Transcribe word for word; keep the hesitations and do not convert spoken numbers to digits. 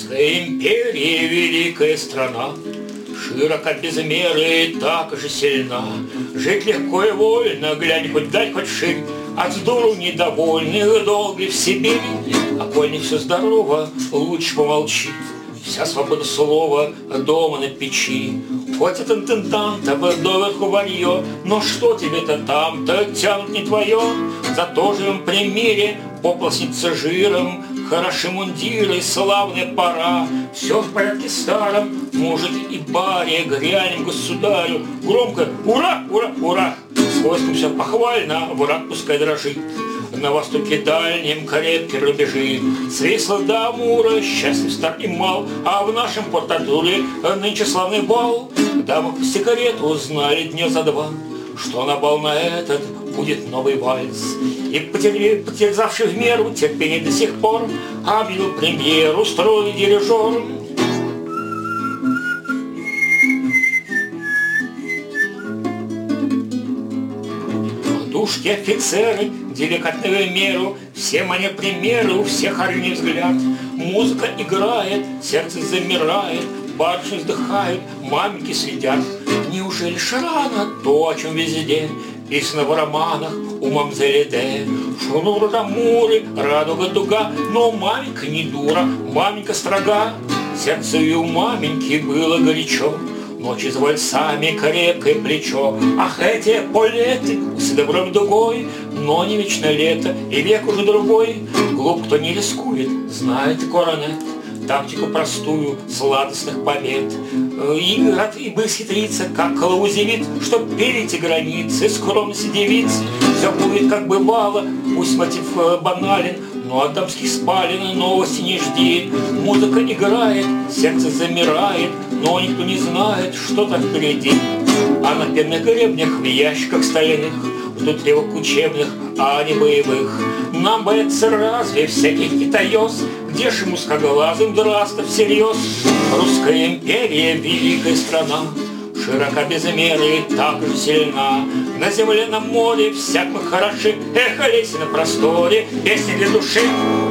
Русская империя, великая страна, широко без меры, так же сильна. Жить легко и вольно, глянь хоть вдаль, хоть вширь, от вздору недовольных долги в Сибири. А коль не все здорово, лучше помолчи. Вся свобода слова дома на печи. Хоть от интенданта доверху варье, но что тебе-то там-то тянут не твое? За то же в примере поплоснится жиром, хороши мундиры, славная пора. Все в порядке старом, может и баре, грянем государю. Громко ура, ура, ура! С войском все похвально, враг пускай дрожит. На востоке дальнем крепкие рубежи. Свисло до Амура, счастлив стар и мал, а в нашем Порт-Артуре нынче славный бал. Дамы по секрету узнали дня за два, что на бал на этот будет новый вальс. И потерзавший в меру терпение до сих пор объявил премьеру, устроил дирижер. Душки офицеры, деликатную меру, всем они примеры, у всех орлиный взгляд. Музыка играет, сердце замирает, барышни вздыхают, маменьки следят. Неужели ж рано то, о чем везде писано в романах у мамзели Д? Шнур Амуры, радуга дуга, но маменька не дура, маменька строга. Сердце и у маменьки было горячо, ночи с вальсами крепкое плечо. Ах, эти полеты с добром дугой, но не вечно лето, и век уже другой. Глуп, кто не рискует, знает коронет тактику простую сладостных побед. Играт и бы схитриться, как клаузевит, чтоб перейти границы скромности девиц. Все будет, как бывало, пусть мотив банален, но от дамских спален новости не жди. Музыка играет, сердце замирает, но никто не знает, что там впереди. А на пенных гребнях, в ящиках стальных, ждут тревог учебных, а не боевых. Нам боятся разве всяких китаёс, где ж узкоглазым драстов всерьез? Русская империя, великая страна, широка без меры, так же сильна. На земле, на море, всяк мы хороши, эх, Олеся на просторе, песни для души.